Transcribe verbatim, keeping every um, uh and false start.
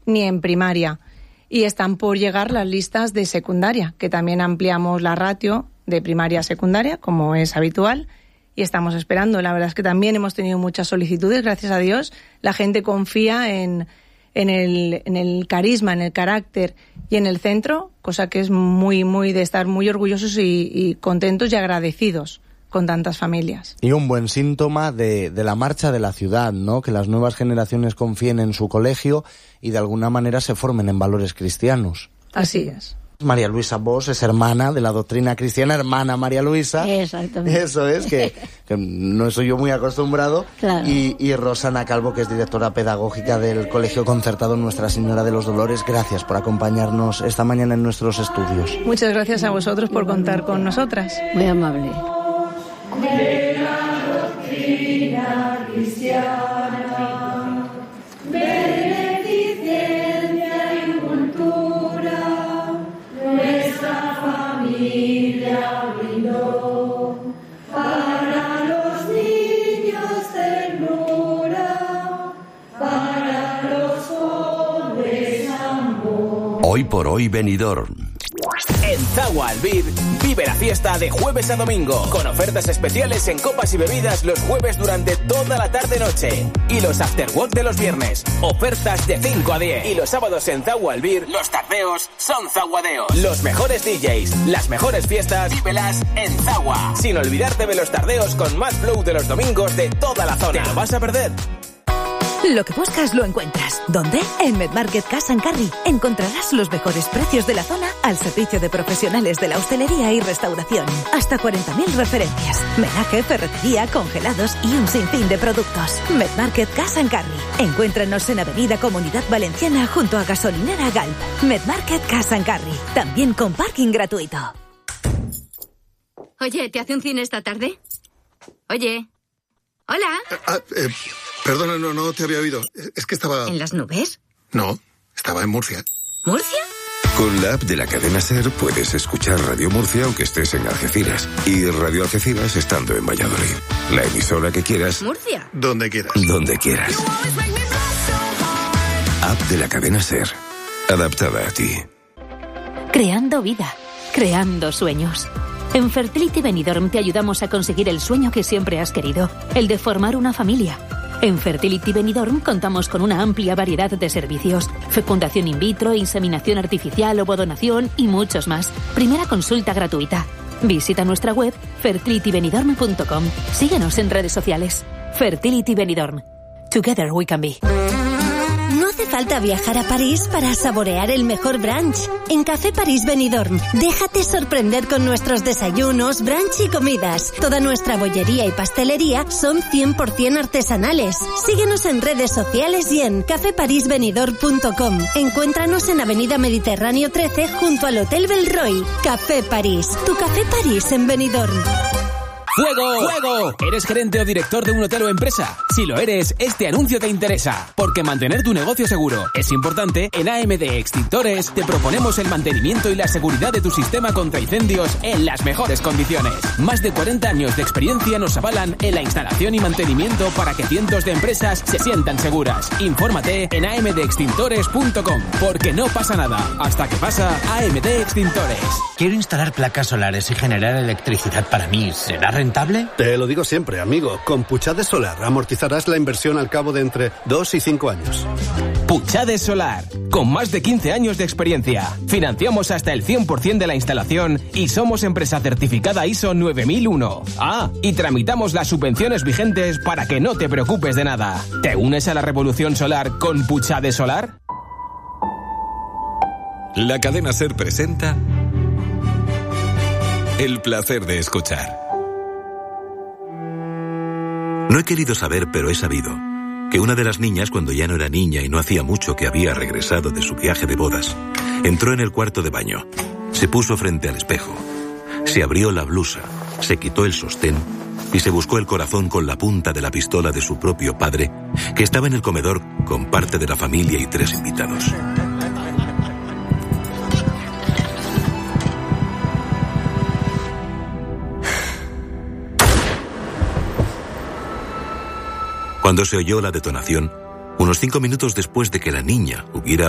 ni en primaria. Y están por llegar las listas de secundaria, que también ampliamos la ratio de primaria a secundaria, como es habitual, y estamos esperando. La verdad es que también hemos tenido muchas solicitudes, gracias a Dios. La gente confía en, en, el, en el carisma, en el carácter y en el centro, cosa que es muy, muy de estar muy orgullosos y, y contentos y agradecidos con tantas familias. Y un buen síntoma de, de la marcha de la ciudad, ¿no? Que las nuevas generaciones confíen en su colegio y de alguna manera se formen en valores cristianos. Así es. María Luisa Bosch es hermana de la doctrina cristiana, hermana María Luisa. Exactamente. Eso es, que, que no soy yo muy acostumbrado. Claro. Y, y Rosana Calvo, que es directora pedagógica del Colegio Concertado Nuestra Señora de los Dolores. Gracias por acompañarnos esta mañana en nuestros estudios. Muchas gracias a vosotros por contar con nosotras. Muy amable. De la doctrina cristiana, beneficencia y cultura, nuestra familia brindó para los niños ternura, para los hombres amor. Hoy por hoy Benidorm. En Zagua Albir, vive la fiesta de jueves a domingo, con ofertas especiales en copas y bebidas los jueves durante toda la tarde-noche. Y los afterwork de los viernes, ofertas de cinco a diez. Y los sábados en Zagua Albir, los tardeos son zaguadeos. Los mejores D Js, las mejores fiestas, vívelas en Zagua. Sin olvidarte de los tardeos con más flow de los domingos de toda la zona. ¿Te lo vas a perder? Lo que buscas lo encuentras. ¿Dónde? En Medmarket Cash and Carry. Encontrarás los mejores precios de la zona al servicio de profesionales de la hostelería y restauración. Hasta cuarenta mil referencias. Menaje, ferretería, congelados y un sinfín de productos. Medmarket Cash and Carry. Encuéntranos en Avenida Comunidad Valenciana junto a Gasolinera Galp. Medmarket Cash and Carry. También con parking gratuito. Oye, ¿te hace un cine esta tarde? Oye. Hola. Ah, eh, perdona, no, no te había oído. Es que estaba... ¿En las nubes? No, estaba en Murcia. ¿Murcia? Con la app de la cadena SER puedes escuchar Radio Murcia aunque estés en Algeciras y Radio Algeciras estando en Valladolid. La emisora que quieras. ¿Murcia? Donde quieras. Donde quieras. App de la cadena SER. Adaptada a ti. Creando vida. Creando sueños. En Fertility Benidorm te ayudamos a conseguir el sueño que siempre has querido, el de formar una familia. En Fertility Benidorm contamos con una amplia variedad de servicios, fecundación in vitro, inseminación artificial, ovodonación y muchos más. Primera consulta gratuita. Visita nuestra web fertility benidorm punto com. Síguenos en redes sociales. Fertility Benidorm. Together we can be. No hace falta viajar a París para saborear el mejor brunch. En Café París Benidorm, déjate sorprender con nuestros desayunos, brunch y comidas. Toda nuestra bollería y pastelería son cien por ciento artesanales. Síguenos en redes sociales y en café paris benidorm punto com. Encuéntranos en Avenida Mediterráneo trece junto al Hotel Belroy. Café París, tu Café París en Benidorm. ¡Fuego! ¡Fuego! ¿Eres gerente o director de un hotel o empresa? Si lo eres, este anuncio te interesa, porque mantener tu negocio seguro es importante. En A M D Extintores te proponemos el mantenimiento y la seguridad de tu sistema contra incendios en las mejores condiciones. Más de cuarenta años de experiencia nos avalan en la instalación y mantenimiento para que cientos de empresas se sientan seguras. Infórmate en a m d extintores punto com, porque no pasa nada hasta que pasa. A M D Extintores. Quiero instalar placas solares y generar electricidad para mí. ¿Será rentable? Te lo digo siempre, amigo. Con Puchades Solar amortizarás la inversión al cabo de entre dos y cinco años. Puchades Solar, con más de quince años de experiencia. Financiamos hasta el cien por ciento de la instalación y somos empresa certificada I S O nueve mil uno. Ah, y tramitamos las subvenciones vigentes para que no te preocupes de nada. ¿Te unes a la revolución solar con Puchades Solar? La cadena SER presenta El placer de escuchar. No he querido saber, pero he sabido que una de las niñas, cuando ya no era niña y no hacía mucho que había regresado de su viaje de bodas, entró en el cuarto de baño, se puso frente al espejo, se abrió la blusa, se quitó el sostén y se buscó el corazón con la punta de la pistola de su propio padre, que estaba en el comedor con parte de la familia y tres invitados. Cuando se oyó la detonación, unos cinco minutos después de que la niña hubiera